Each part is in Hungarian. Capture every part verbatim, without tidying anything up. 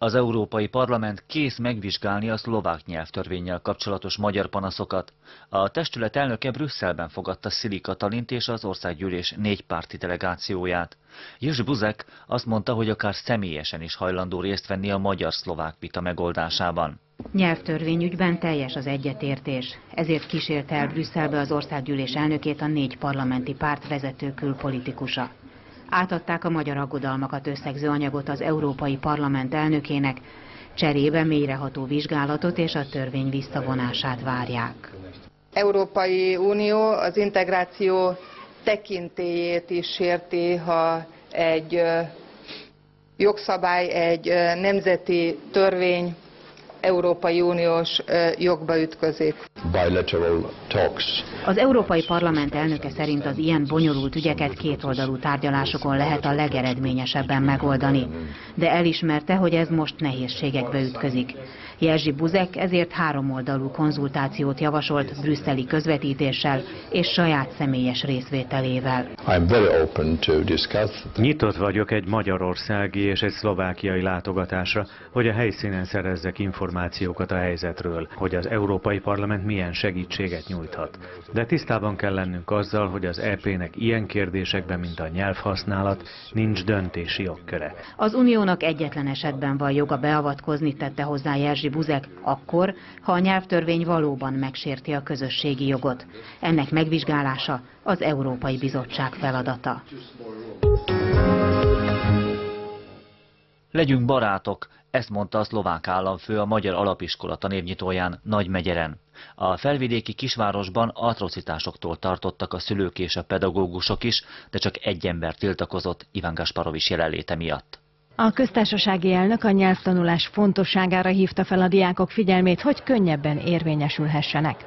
Az Európai Parlament kész megvizsgálni a szlovák nyelvtörvénnyel kapcsolatos magyar panaszokat. A testület elnöke Brüsszelben fogadta Szili Katalint és az országgyűlés négypárti delegációját. Jerzy Buzek azt mondta, hogy akár személyesen is hajlandó részt venni a magyar-szlovák vita megoldásában. Nyelvtörvényügyben teljes az egyetértés, ezért kísérte el Brüsszelbe az országgyűlés elnökét a négy parlamenti párt vezető külpolitikusa. Átadták a magyar aggodalmakat összegző anyagot az Európai Parlament elnökének, cserébe mélyreható vizsgálatot és a törvény visszavonását várják. Európai Unió az integráció tekintélyét is sérti, ha egy jogszabály, egy nemzeti törvény Európai Uniós jogba ütközik. Az Európai Parlament elnöke szerint az ilyen bonyolult ügyeket kétoldalú tárgyalásokon lehet a legeredményesebben megoldani, de elismerte, hogy ez most nehézségekbe ütközik. Jerzy Buzek ezért háromoldalú konzultációt javasolt brüsszeli közvetítéssel és saját személyes részvételével. Nyitott vagyok egy magyarországi és egy szlovákiai látogatásra, hogy a helyszínen szerezzek információkat a helyzetről, hogy az Európai Parlament milyen segítséget nyújthat. De tisztában kell lennünk azzal, hogy az é pének ilyen kérdésekben, mint a nyelvhasználat, nincs döntési jogköre. Az Uniónak egyetlen esetben van joga beavatkozni, tette hozzá Jerzy Buzek, akkor, ha a nyelvtörvény valóban megsérti a közösségi jogot. Ennek megvizsgálása az Európai Bizottság feladata. Legyünk barátok, ezt mondta a szlovák államfő a Magyar Alapiskola tanévnyitóján Nagymegyeren. A felvidéki kisvárosban atrocitásoktól tartottak a szülők és a pedagógusok is, de csak egy ember tiltakozott, Ivan Gasparovics jelenléte miatt. A köztársasági elnök a nyelvtanulás fontosságára hívta fel a diákok figyelmét, hogy könnyebben érvényesülhessenek.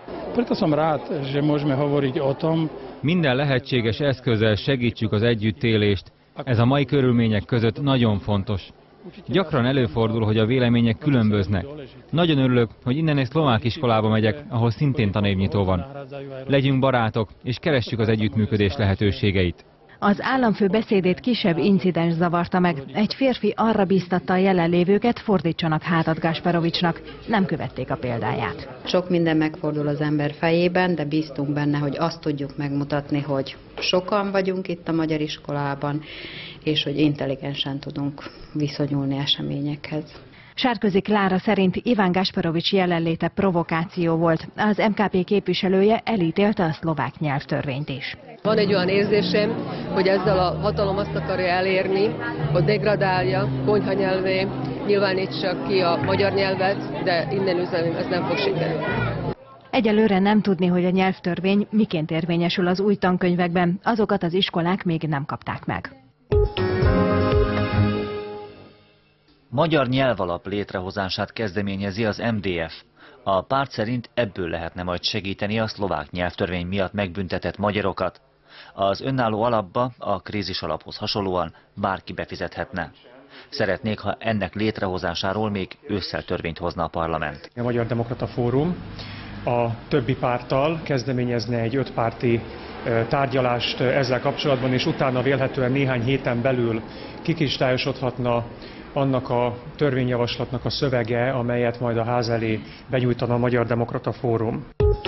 Minden lehetséges eszközzel segítsük az együttélést. Ez a mai körülmények között nagyon fontos. Gyakran előfordul, hogy a vélemények különböznek. Nagyon örülök, hogy innen egy szlovák iskolába megyek, ahol szintén tanévnyitó van. Legyünk barátok, és keressük az együttműködés lehetőségeit. Az államfő beszédét kisebb incidens zavarta meg. Egy férfi arra bíztatta a jelenlévőket, fordítsanak hátat Gasparovicsnak. Nem követték a példáját. Sok minden megfordul az ember fejében, de bíztunk benne, hogy azt tudjuk megmutatni, hogy sokan vagyunk itt a magyar iskolában, és hogy intelligensen tudunk viszonyulni eseményekhez. Sárközi Klára szerint Ivan Gasparovics jelenléte provokáció volt. Az em ká pé képviselője elítélte a szlovák nyelvtörvényt is. Van egy olyan érzésem, hogy ezzel a hatalom azt akarja elérni, hogy degradálja, konyha nyelvé, nyilvánítsa ki a magyar nyelvet, de innen üzenem, ez nem fog sikerülni. Egyelőre nem tudni, hogy a nyelvtörvény miként érvényesül az új tankönyvekben, azokat az iskolák még nem kapták meg. Magyar nyelvalap létrehozását kezdeményezi az em dé ef. A párt szerint ebből lehetne majd segíteni a szlovák nyelvtörvény miatt megbüntetett magyarokat. Az önálló alapba, a krízis alaphoz hasonlóan bárki befizethetne. Szeretnék, ha ennek létrehozásáról még ősszel törvényt hozna a parlament. A Magyar Demokrata Fórum a többi párttal kezdeményezne egy ötpárti tárgyalást ezzel kapcsolatban, és utána vélhetően néhány héten belül kikristályosodhatna annak a törvényjavaslatnak a szövege, amelyet majd a ház elé benyújtana a Magyar Demokrata Fórum.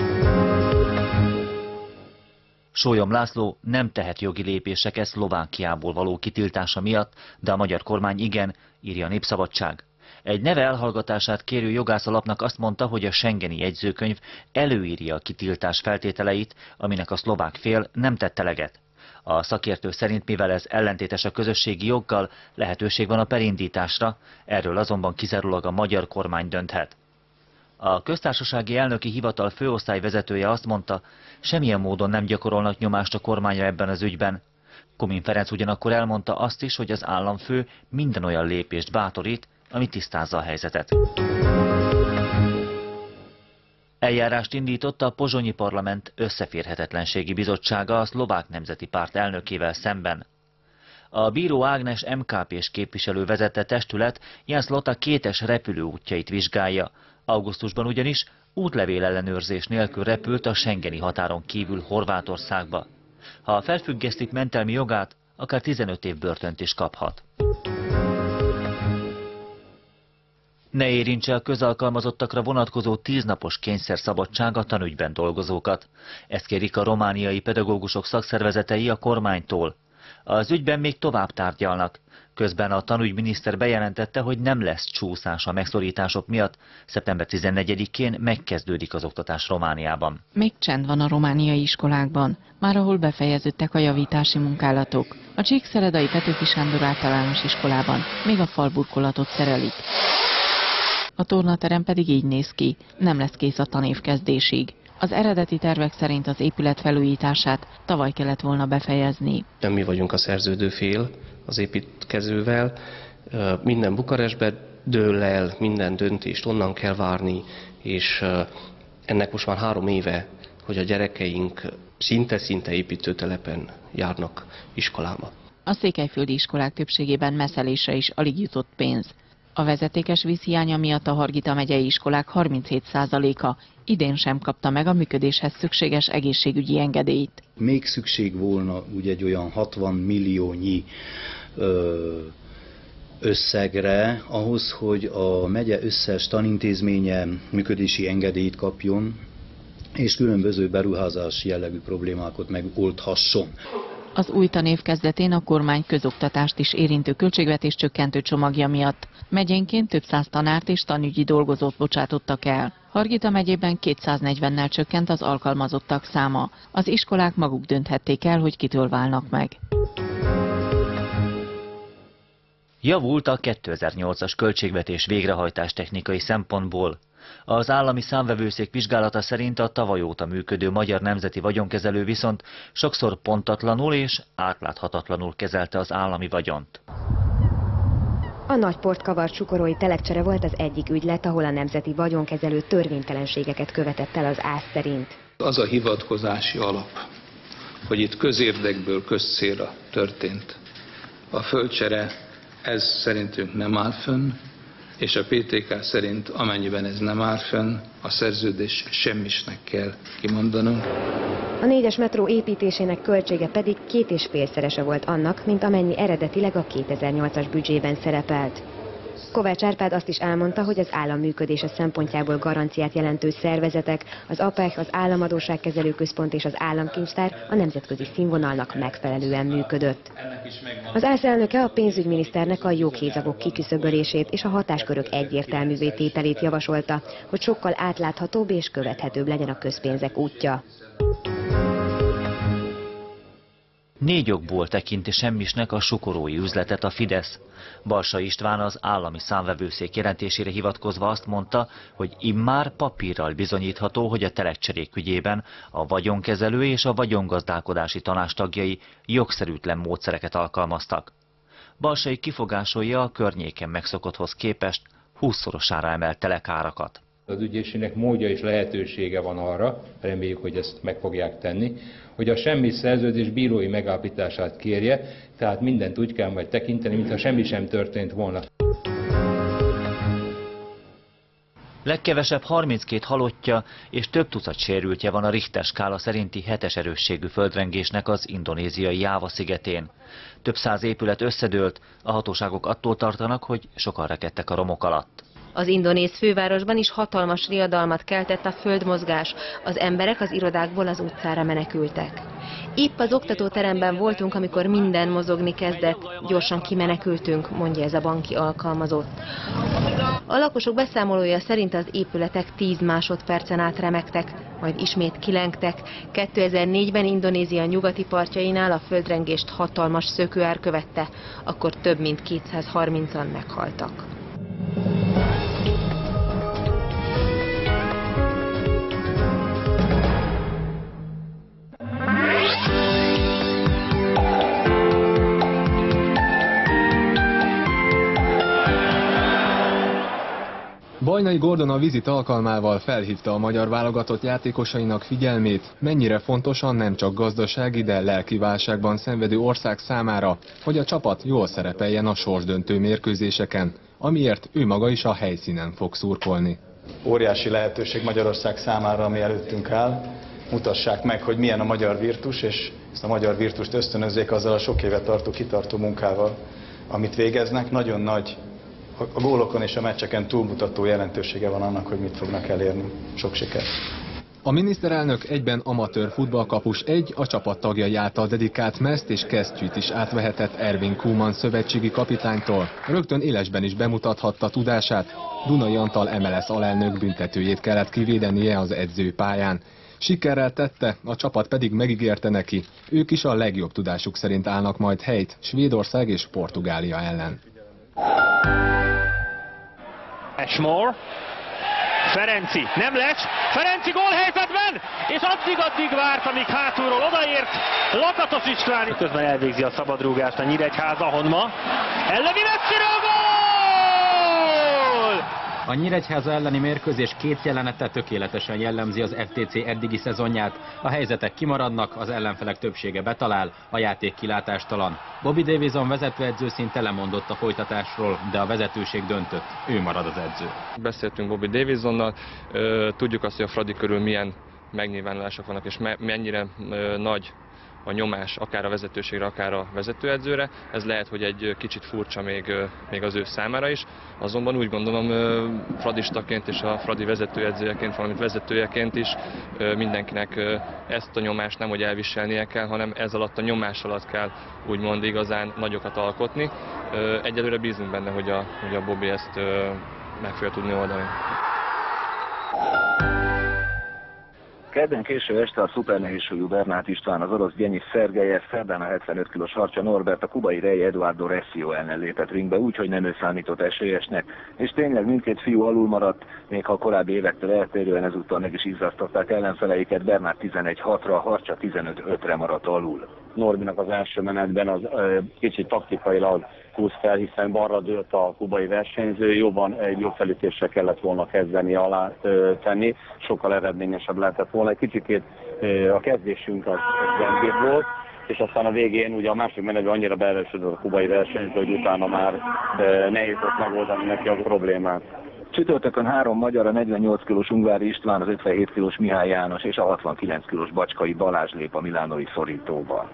Sólyom László nem tehet jogi lépéseket Szlovákiából való kitiltása miatt, de a magyar kormány igen, írja a Népszabadság. Egy neve elhallgatását kérő jogászalapnak azt mondta, hogy a schengeni jegyzőkönyv előírja a kitiltás feltételeit, aminek a szlovák fél nem tett eleget. A szakértő szerint, mivel ez ellentétes a közösségi joggal, lehetőség van a perindításra, erről azonban kizárólag a magyar kormány dönthet. A köztársasági elnöki hivatal főosztályvezetője azt mondta, semmilyen módon nem gyakorolnak nyomást a kormányra ebben az ügyben. Komin Ferenc ugyanakkor elmondta azt is, hogy az államfő minden olyan lépést bátorít, ami tisztázza a helyzetet. Eljárást indított a pozsonyi parlament összeférhetetlenségi bizottsága a Szlovák Nemzeti Párt elnökével szemben. A bíró Ágnes em ká pés képviselő vezette testület Jens Lota kétes repülőútjait vizsgálja. Augusztusban ugyanis útlevél ellenőrzés nélkül repült a schengeni határon kívül Horvátországba. Ha felfüggesztik mentelmi jogát, akár tizenöt év börtönt is kaphat. Ne érintse a közalkalmazottakra vonatkozó tíznapos kényszerszabadság a tanügyben dolgozókat. Ezt kérik a romániai pedagógusok szakszervezetei a kormánytól. Az ügyben még tovább tárgyalnak. Közben a tanügyminiszter bejelentette, hogy nem lesz csúszás a megszorítások miatt. szeptember tizennegyedikén megkezdődik az oktatás Romániában. Még csend van a romániai iskolákban, már ahol befejeződtek a javítási munkálatok. A Csíkszeredai Petőfi Sándor általános iskolában még a falburkolatot szerelik. A tornaterem pedig így néz ki, nem lesz kész a tanév kezdésig. Az eredeti tervek szerint az épület felújítását tavaly kellett volna befejezni. Nem mi vagyunk a szerződő fél az építkezővel. Minden Bukarestbe dől el, minden döntést onnan kell várni, és ennek most már három éve, hogy a gyerekeink szinte-szinte építőtelepen járnak iskolába. A székelyföldi iskolák többségében messzelésre is alig jutott pénz. A vezetékes vízhiánya miatt a Hargita megyei iskolák harminchét százaléka idén sem kapta meg a működéshez szükséges egészségügyi engedélyt. Még szükség volna úgy egy olyan hatvan milliónyi ö, összegre ahhoz, hogy a megye összes tanintézménye működési engedélyt kapjon, és különböző beruházási jellegű problémákat megoldhasson. Az új tanév kezdetén a kormány közoktatást is érintő költségvetés csökkentő csomagja miatt megyénként több száz tanárt és tanügyi dolgozót bocsátottak el. Hargita megyében kétszáznegyvennel csökkent az alkalmazottak száma. Az iskolák maguk dönthették el, hogy kitől válnak meg. Javult a kétezer-nyolcas költségvetés végrehajtás technikai szempontból. Az állami számvevőszék vizsgálata szerint a tavaly óta működő Magyar Nemzeti Vagyonkezelő viszont sokszor pontatlanul és átláthatatlanul kezelte az állami vagyont. A nagyport kavart sukorói telekcsere volt az egyik ügylet, ahol a Nemzeti Vagyonkezelő törvénytelenségeket követett el az ász szerint. Az a hivatkozási alap, hogy itt közérdekből közcélra történt a földcsere, ez szerintünk nem áll fönn, és a pé té ká szerint amennyiben ez nem áll fönn, a szerződés semmisnek kell kimondanunk. A négyes metró építésének költsége pedig két és félszerese volt annak, mint amennyi eredetileg a kétezer-nyolcas büdzsében szerepelt. Kovács Árpád azt is elmondta, hogy az állam működése szempontjából garanciát jelentő szervezetek, az á pé e ká, az Államadósságkezelő Központ és az Államkincstár a nemzetközi színvonalnak megfelelően működött. Az ász elnöke a pénzügyminiszternek a joghézagok kiküszöbölését és a hatáskörök egyértelművé tételét javasolta, hogy sokkal átláthatóbb és követhetőbb legyen a közpénzek útja. Négy okból tekinti semmisnek a sukorói üzletet a Fidesz. Balsa István az állami számvevőszék jelentésére hivatkozva azt mondta, hogy immár papírral bizonyítható, hogy a telekcserék ügyében a vagyonkezelő és a vagyongazdálkodási tanács tagjai jogszerűtlen módszereket alkalmaztak. Balsai kifogásolja a környéken megszokotthoz képest hússzorosára emelt telekárakat. Az ügyészségnek módja és lehetősége van arra, reméljük, hogy ezt meg fogják tenni, hogy a semmi szerződés bírói megállapítását kérje, tehát mindent úgy kell majd tekinteni, mintha semmi sem történt volna. Legkevesebb harminckét halottja és több tucat sérültje van a Richter skála szerinti hetes erősségű földrengésnek az indonéziai Jáva szigetén. Több száz épület összedőlt, a hatóságok attól tartanak, hogy sokan rekedtek a romok alatt. Az indonéz fővárosban is hatalmas riadalmat keltett a földmozgás, az emberek az irodákból az utcára menekültek. Épp az oktatóteremben voltunk, amikor minden mozogni kezdett, gyorsan kimenekültünk, mondja ez a banki alkalmazott. A lakosok beszámolója szerint az épületek tíz másodpercen át remegtek, majd ismét kilengtek. kétezer-négyben Indonézia nyugati partjainál a földrengést hatalmas szökőár követte, akkor több mint kétszázharmincan meghaltak. Bajnai Gordon a vizit alkalmával felhívta a magyar válogatott játékosainak figyelmét, mennyire fontosan nem csak gazdasági, de lelki válságban szenvedő ország számára, hogy a csapat jól szerepeljen a sorsdöntő mérkőzéseken, amiért ő maga is a helyszínen fog szurkolni. Óriási lehetőség Magyarország számára, ami előttünk áll. Mutassák meg, hogy milyen a magyar virtus, és ezt a magyar virtust ösztönözzék azzal a sok éve tartó kitartó munkával, amit végeznek. Nagyon nagy a gólokon és a meccseken túlmutató jelentősége van annak, hogy mit fognak elérni. Sok sikert! A miniszterelnök egyben amatőr futballkapus egy a csapat tagjai által dedikált mezt és kesztyűt is átvehetett Ervin Koeman szövetségi kapitánytól. Rögtön élesben is bemutathatta tudását. Dunai Antal em el es alelnök büntetőjét kellett kivédenie az edzőpályán. Sikerrel tette, a csapat pedig megígérte neki. Ők is a legjobb tudásuk szerint állnak majd helyt Svédország és Portugália ellen. Ashmore. Ferenci, nem lecs, Ferenci gólhelyzetben, és addig-addig várt, amíg hátulról odaért Lakatos István. Közben elvégzi a szabadrúgást a Nyíregyháza, Honma. Ellevi messziről gól! A Nyíregyháza elleni mérkőzés két jelenete tökéletesen jellemzi az ef té cé eddigi szezonját. A helyzetek kimaradnak, az ellenfelek többsége betalál, a játék kilátástalan. Bobby Davison vezetőedző szinte lemondott a folytatásról, de a vezetőség döntött, ő marad az edző. Beszéltünk Bobby Davisonnal, tudjuk azt, hogy a Fradi körül milyen megnyilvánulások vannak, és mennyire nagy a nyomás akár a vezetőségre, akár a vezetőedzőre. Ez lehet, hogy egy kicsit furcsa még, még az ő számára is. Azonban úgy gondolom fradistaként és a Fradi vezetőedzőjeként, valamint vezetőjeként is mindenkinek ezt a nyomást nem hogy elviselnie kell, hanem ez alatt a nyomás alatt kell úgymond igazán nagyokat alkotni. Egyelőre bízunk benne, hogy a, hogy a Bobby ezt meg fogja tudni oldani. Kedden késő este a szupernehézsúlyú Bernát István, az orosz Gyenyi Szergejev, szerdán a hetvenöt kilós Harcsa Norbert a kubai Rey Eduardo Recio ellen lépett ringbe, úgyhogy nem ő számított esélyesnek, és tényleg mindkét fiú alul maradt, még ha a korábbi évektől eltérően ezúttal meg is izzasztották ellenfeleiket. Bernát tizenegy hatra, Harcsa tizenöt ötre maradt alul. Norbinak az első menetben az ö, kicsit taktikailag húz fel, hiszen balra dőlt a kubai versenyző, jobban egy jobb felütéssel kellett volna kezdeni alá ö, tenni, sokkal eredményesebb lehetett volna. Egy kicsikét ö, a kezdésünk az gyengébb volt, és aztán a végén ugye a második menetben annyira beerősödött a kubai versenyző, hogy utána már ö, nehéz volt megoldani neki a problémát. Csütörtökön három magyar, a negyvennyolc kilós Ungvári István, az ötvenhét kilós Mihály János és a hatvankilenc kilós Bacskai Balázs lép a milánói szorítóba.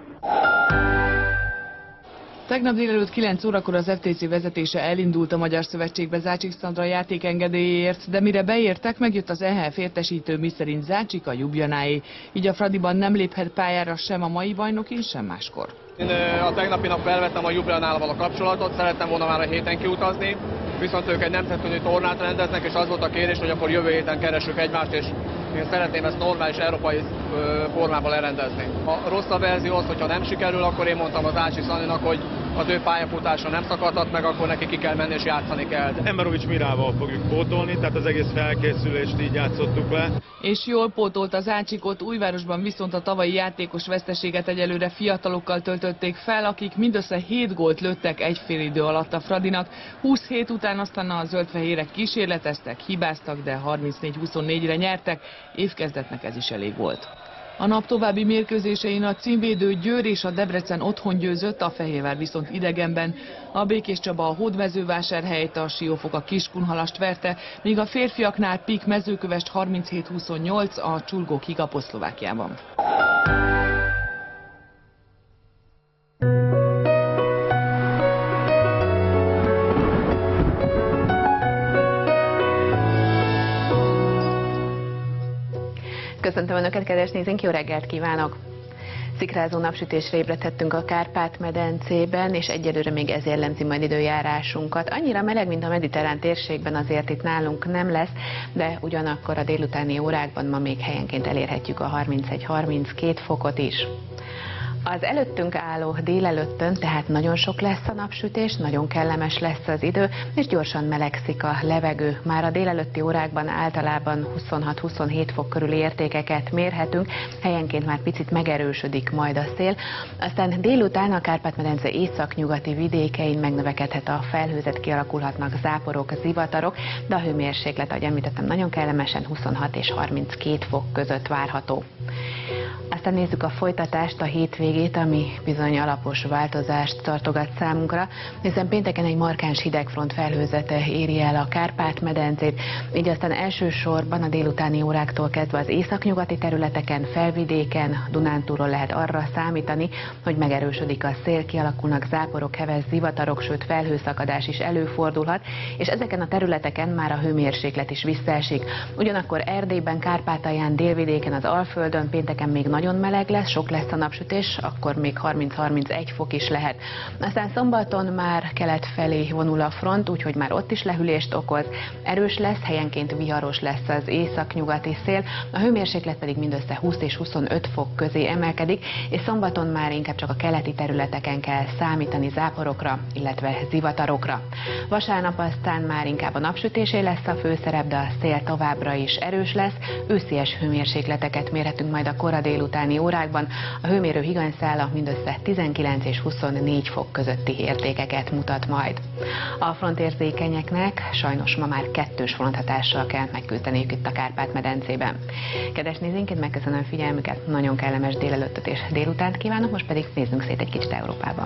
Tegnap délelőtt kilenc órakor az ef té cé vezetése elindult a Magyar Szövetségbe Zácsik Szandra játékengedélyéért, de mire beértek, megjött az é há ef értesítő, miszerint Zácsik a Ljubljanáé, így a Fradiban nem léphet pályára sem a mai bajnokin, sem máskor. Én a tegnapi nap felvettem a Ljubljanával a kapcsolatot, szerettem volna már a héten kiutazni, viszont ők egy nemzetközi tornát rendeznek, és az volt a kérés, hogy akkor jövő héten keressük egymást, és én szeretném ezt normális európai formában lerendezni. A rosszabb verzió az, hogyha nem sikerül, akkor én mondtam az Ácsi Szaninak, hogy az ő pályafutása nem szakadhat meg, akkor neki ki kell menni és játszani kell. Emberovics Mirával fogjuk pótolni, tehát az egész felkészülést így játszottuk le. És jól pótolt az Ácsikot, Újvárosban viszont a tavalyi játékos veszteséget egyelőre fiatalokkal töltötték fel, akik mindössze hét gólt lőttek egy fél idő alatt a Fradinak. húszhét után aztán a zöldfehérek kísérleteztek, hibáztak, de harmincnégy huszonnégyre nyertek, évkezdetnek ez is elég volt. A nap további mérkőzésein a címvédő Győr és a Debrecen otthon győzött, a Fehérvár viszont idegenben. A Békés Csaba a Hódmezővásárhelyt, a Siófok a Kiskunhalast verte, míg a férfiaknál Pik Mezőkövesd harminchét huszonnyolc, a Csurgók Higaposzlovákiában. Köszöntöm Önöket, kedves nézőink, jó reggelt kívánok! Szikrázó napsütésre ébredhettünk a Kárpát-medencében, és egyelőre még ez jellemzi majd időjárásunkat. Annyira meleg, mint a mediterrán térségben, azért itt nálunk nem lesz, de ugyanakkor a délutáni órákban ma még helyenként elérhetjük a harmincegy-harminckét fokot is. Az előttünk álló délelőttön tehát nagyon sok lesz a napsütés, nagyon kellemes lesz az idő, és gyorsan melegszik a levegő. Már a délelőtti órákban általában huszonhat-huszonhét fok körüli értékeket mérhetünk, helyenként már picit megerősödik majd a szél. Aztán délután a Kárpát-medence északnyugati vidékein megnövekedhet a felhőzet, kialakulhatnak záporok, zivatarok, de a hőmérséklet, ahogy említettem, nagyon kellemesen huszonhat és harminckét fok között várható. Aztán nézzük a folytatást, a hétvégét, ami bizony alapos változást tartogat számunkra, hiszen pénteken egy markáns hidegfront felhőzete éri el a Kárpát-medencét, így aztán elsősorban a délutáni óráktól kezdve az északnyugati területeken, felvidéken, Dunántúlról lehet arra számítani, hogy megerősödik a szél, kialakulnak záporok, heves zivatarok, sőt felhőszakadás is előfordulhat, és ezeken a területeken már a hőmérséklet is visszaesik. Ugyanakkor Erdélyben, Kárpátalján, délvidéken, az Alföldön pénteken még nagyon meleg lesz, sok lesz a napsütés, akkor még harminc-harmincegy fok is lehet. Aztán szombaton már kelet felé vonul a front, úgyhogy már ott is lehűlést okoz, erős lesz, helyenként viharos lesz az északnyugati szél, a hőmérséklet pedig mindössze húsz és huszonöt fok közé emelkedik, és szombaton már inkább csak a keleti területeken kell számítani záporokra, illetve zivatarokra. Vasárnap aztán már inkább a napsütésé lesz a főszerep, de a szél továbbra is erős lesz, őszies hőmérsékleteket mérhetünk majd a kora délutáni órákban, a hőmérő higanyszála mindössze tizenkilenc és huszonnégy fok közötti értékeket mutat majd. A frontérzékenyeknek sajnos ma már kettős fronthatással kell megküzdeniük itt a Kárpát-medencében. Kedves nézőink, megköszönöm figyelmüket, nagyon kellemes délelőttöt és délutánt kívánok, most pedig nézzünk szét egy kicsit Európában.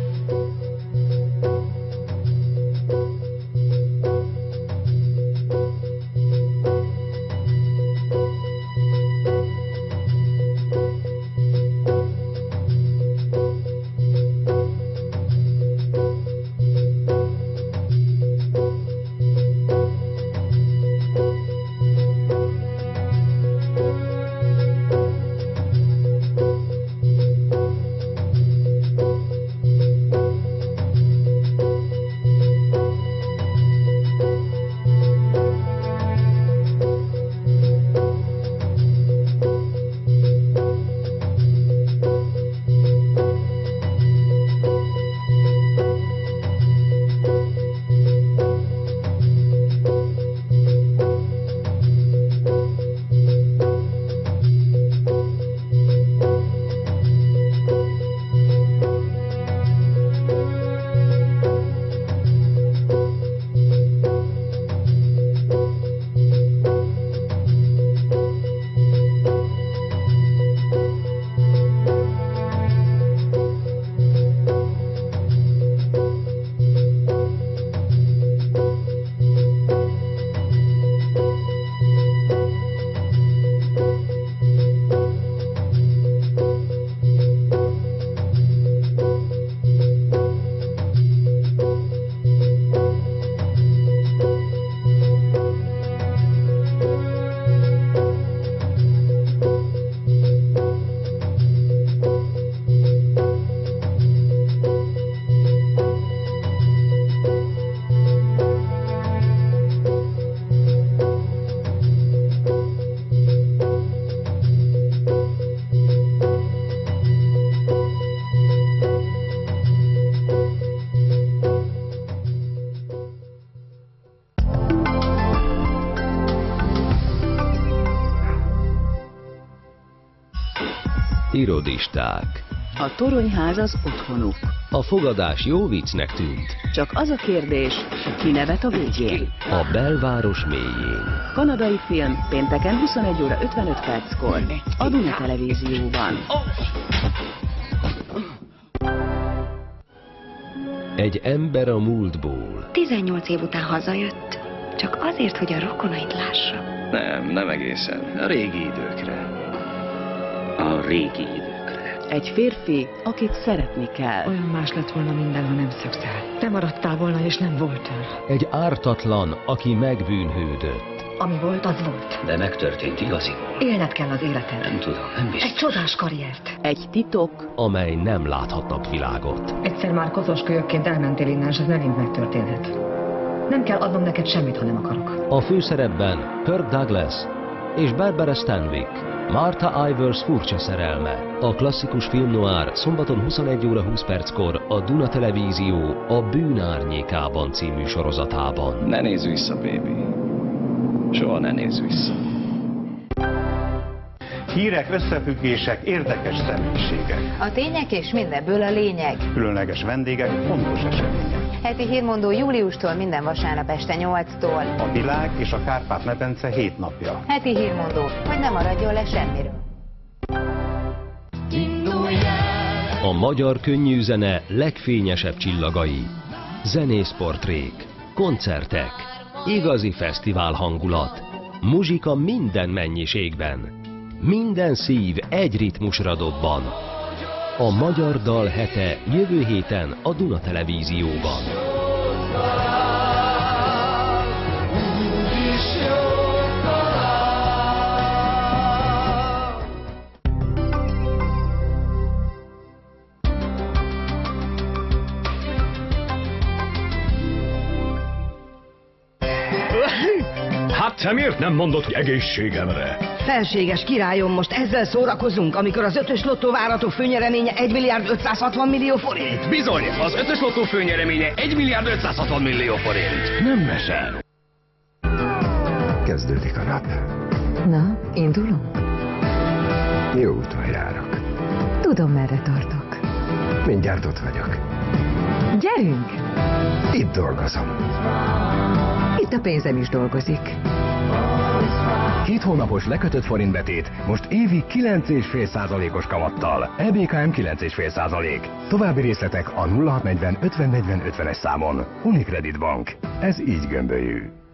Irodisták. A toronyház az otthonuk. A fogadás jó viccnek tűnt. Csak az a kérdés, ki nevet a végén. A belváros mélyén. Kanadai film pénteken huszonegy óra ötvenöt perckor a Duna Televízióban. Egy ember a múltból. tizennyolc év után hazajött, csak azért, hogy a rokonait lássa. Nem, nem egészen. A régi időkre. A régi időkre. Egy férfi, akit szeretni kell. Olyan más lett volna minden, ha nem szökszel. Te maradtál volna, és nem voltál. Egy ártatlan, aki megbűnhődött. Ami volt, az volt. De megtörtént igaziból. Élned kell az életed. Nem tudom, nem biztos. Egy csodás karriert. Egy titok, amely nem láthat napvilágot. Egyszer már koszos kölyökként elmentél innen, és ez megint megtörténhet. Nem kell adnom neked semmit, ha nem akarok. A főszerepben Kirk Douglas és Barbara Stanwyck. Martha Ivers furcsa szerelme. A klasszikus film noir szombaton huszonegy óra húsz perckor a Duna Televízió a Bűn árnyékában című sorozatában. Ne nézz vissza, baby. Soha ne nézz vissza. Hírek, összefüggések, érdekes személyiségek. A tények és mindebből a lényeg. Különleges vendégek, fontos események. Heti hírmondó júliustól minden vasárnap este nyolctól. A világ és a Kárpát-medence hét napja. Heti hírmondó, hogy ne maradjon le semmiről. A magyar könnyűzene legfényesebb csillagai. Zenészportrék, koncertek, igazi fesztivál hangulat, muzsika minden mennyiségben. Minden szív egy ritmusra dobban. A Magyar Dal hete jövő héten a Duna Televízióban. Hát te miért nem mondod, hogy egészségemre? Felséges királyom, most ezzel szórakozunk, amikor az ötös lottó várható főnyereménye egy milliárd ötszázhatvan millió forint. Bizony, az ötös lottó főnyereménye egy milliárd ötszázhatvan millió forint. Nem mese. Kezdődik a nap. Na, indulunk? Jó úton járok. Tudom, merre tartok. Mindjárt ott vagyok. Gyerünk! Itt dolgozom. Itt a pénzem is dolgozik. Két hónapos lekötött forintbetét most évi kilenc egész öt százalékos kamattal. E B K M kilenc egész öt százalék. További részletek a nulla hat negyven ötven negyven ötvenes számon. Unicredit Bank. Ez így gömbölyű.